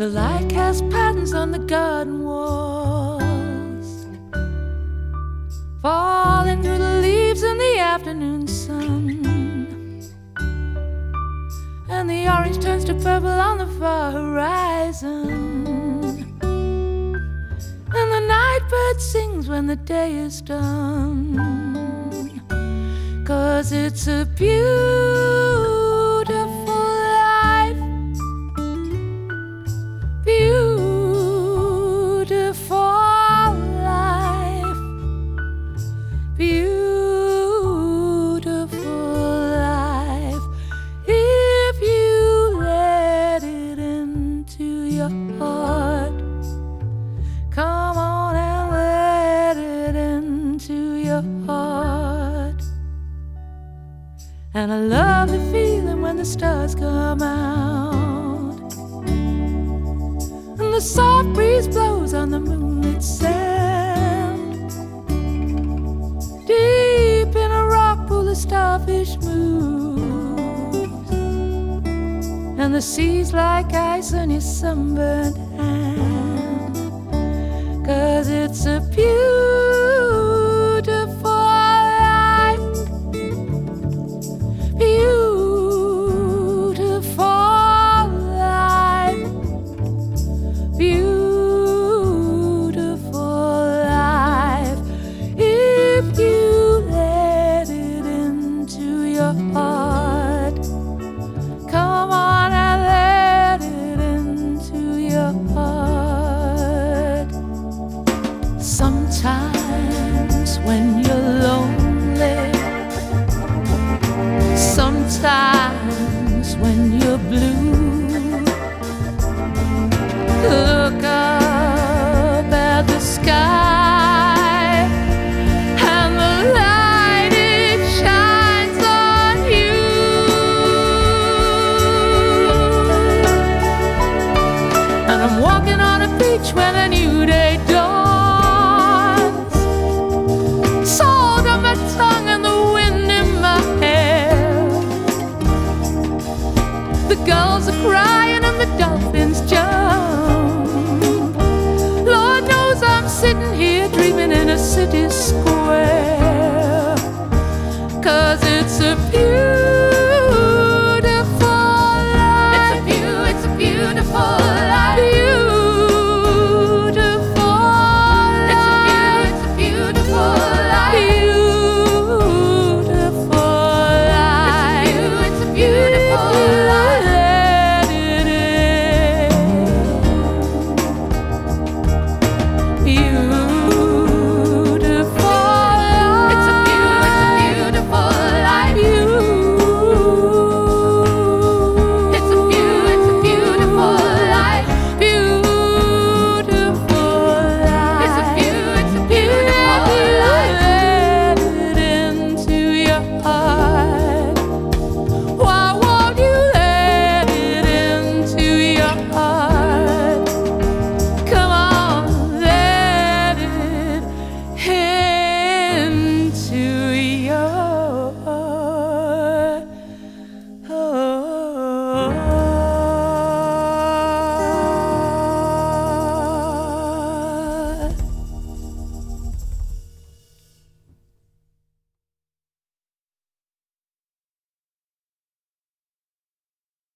the light casts patterns on the garden walls, falling through the leaves in the afternoon sun. And the orange turns to purple on the far horizon, and the night bird sings when the day is done. 'Cause it's a beautiful life, beautiful life, beautiful life, if you let it into your heart. Come on and let it into your heart. And I love the feeling when the stars come out, and the soft breeze blows on the moonlit sand. Deep in a rock pool, the starfish moves, and the sea's like ice on your sunburned hand. 'Cause it's a beautiful life, beautiful life, beautiful life, if you let it into your heart. Come on and let it into your heart. Sometimes when you're lonely, sometimes when you're blue, look up at the sky, and the light it shines on you. And I'm walking on a beach when a new day dawns.